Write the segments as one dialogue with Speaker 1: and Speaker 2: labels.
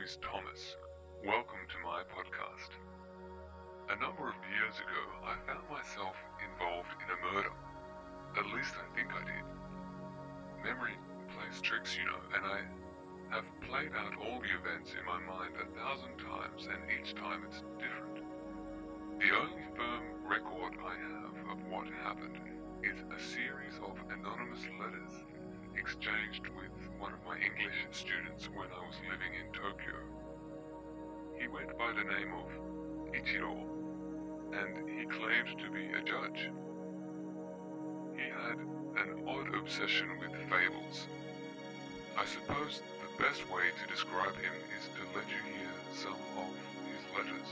Speaker 1: is Thomas. Welcome to my podcast. A number of years ago, I found myself involved in a murder. At least I think I did. Memory plays tricks, and I have played out all the events in my mind 1,000 times, and each time it's different. The only firm record I have of what happened is a series of anonymous letters exchanged with one of my English students when I was living in Tokyo. He went by the name of Ichiro, and he claimed to be a judge. He had an odd obsession with fables. I suppose the best way to describe him is to let you hear some of his letters.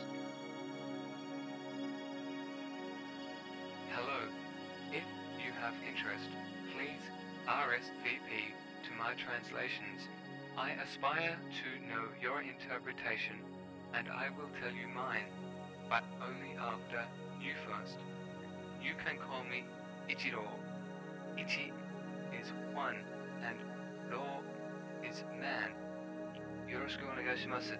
Speaker 2: Hello. If you have interest, please RSVP to my translations. I aspire to know your interpretation, and I will tell you mine, but only after you first. You can call me Ichiro. Ichi is one, and Ro is man. Yoroshiku onegaishimasu.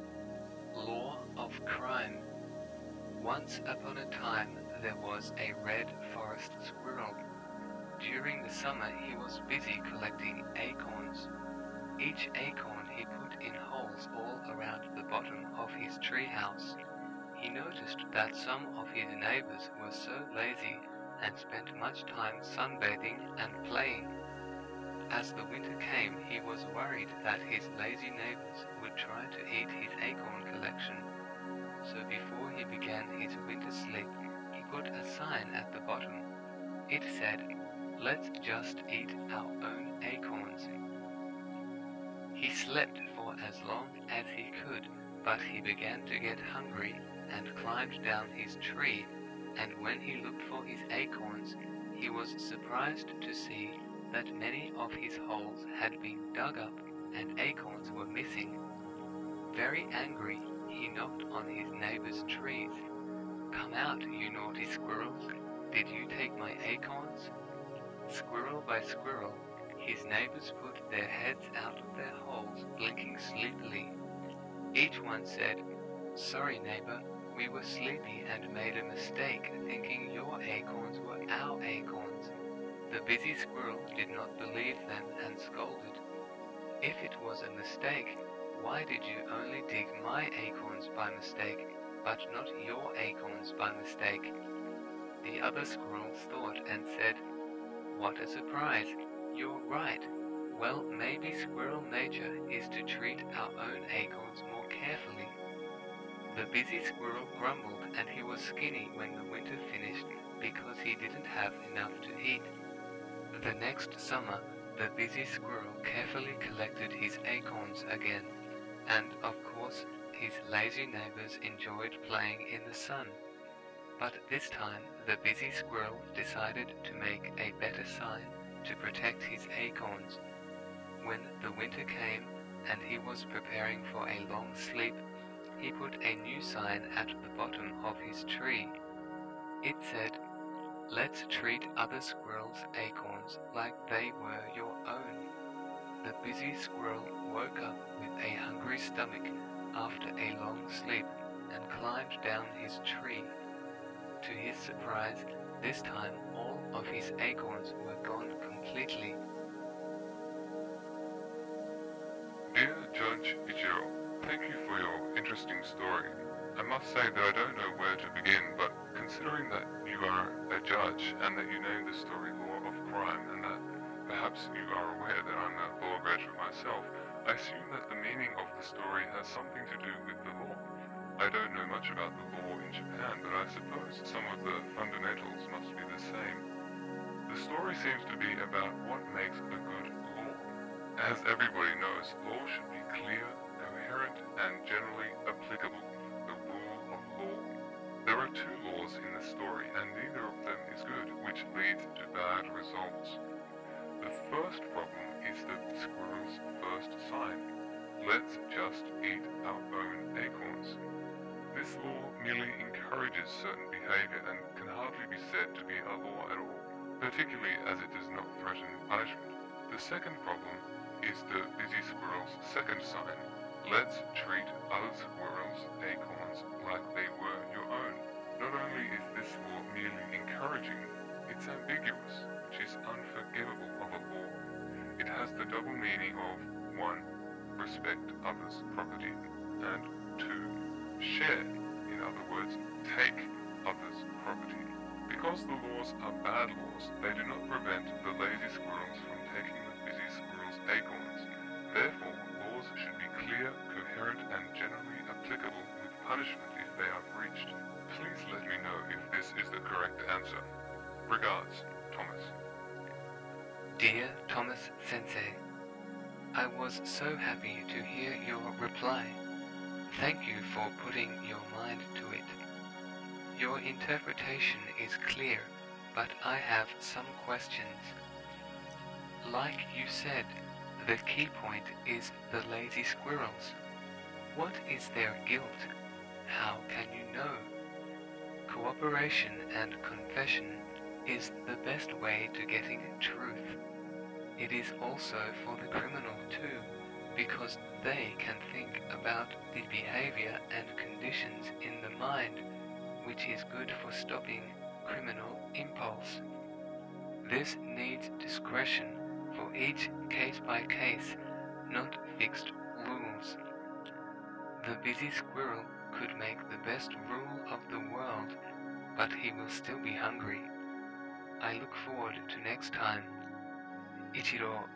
Speaker 2: Law of crime. Once upon a time, there was a red forest squirrel. During the summer, he was busy collecting acorns. Each acorn he put in holes all around the bottom of his treehouse. He noticed that some of his neighbors were so lazy and spent much time sunbathing and playing. As the winter came, he was worried that his lazy neighbors would try to eat his acorn collection. So before he began his winter sleep, he put a sign at the bottom. It said, "Let's just eat our own acorns." He slept for as long as he could, but he began to get hungry and climbed down his tree, and when he looked for his acorns, he was surprised to see that many of his holes had been dug up and acorns were missing. Very angry, he knocked on his neighbor's trees. "Come out, you naughty squirrels! Did you take my acorns?" Squirrel by squirrel, his neighbors put their heads out of their holes, blinking sleepily. Each one said, "Sorry, neighbor, we were sleepy and made a mistake, thinking your acorns were our acorns." The busy squirrel did not believe them and scolded. "If it was a mistake, why did you only dig my acorns by mistake, but not your acorns by mistake?" The other squirrels thought and said, "What a surprise! You're right. Well, maybe squirrel nature is to treat our own acorns more carefully." The busy squirrel grumbled, and he was skinny when the winter finished because he didn't have enough to eat. The next summer, the busy squirrel carefully collected his acorns again, and of course, his lazy neighbors enjoyed playing in the sun. But this time, the busy squirrel decided to make a better sign to protect his acorns. When the winter came and he was preparing for a long sleep, he put a new sign at the bottom of his tree. It said, "Let's treat other squirrels' acorns like they were your own." The busy squirrel woke up with a hungry stomach after a long sleep and climbed down his tree. To his surprise, this time all of his acorns were gone completely.
Speaker 1: Dear Judge Ichiro, thank you for your interesting story. I must say that I don't know where to begin, but considering that you are a judge and that you named the story Law of Crime and that perhaps you are aware that I'm a law graduate myself, I assume that the meaning of the story has something to do with the law. I don't know much about the law in Japan, but I suppose some of the fundamentals must be the same. The story seems to be about what makes a good law. As everybody knows, law should be clear, coherent, and generally applicable. The rule of law. There are two laws in the story, and neither of them is good, which leads to bad results. The first problem is the squirrel's first sign. Let's just eat our own acorns. This law merely encourages certain behavior and can hardly be said to be a law at all, particularly as it does not threaten punishment. The second problem is the busy squirrel's second sign. Let's treat other squirrels' acorns like they were your own. Not only is this law merely encouraging, it's ambiguous, which is unforgivable of a law. It has the double meaning of 1. Respect others' property, and 2. Share, in other words, take others' property. Because the laws are bad laws, they do not prevent the lazy squirrels from taking the busy squirrels' acorns. Therefore, laws should be clear, coherent, and generally applicable with punishment if they are breached. Please let me know if this is the correct answer. Regards, Thomas.
Speaker 2: Dear Thomas Sensei, I was so happy to hear your reply. Thank you for putting your mind to it. Your interpretation is clear, but I have some questions. Like you said, the key point is the lazy squirrels. What is their guilt? How can you know? Cooperation and confession is the best way to getting truth. It is also for the criminal too, because they can think about the behavior and conditions in the mind, which is good for stopping criminal impulse. This needs discretion for each case by case, not fixed rules. The busy squirrel could make the best rule of the world, but he will still be hungry. I look forward to next time. Ichiro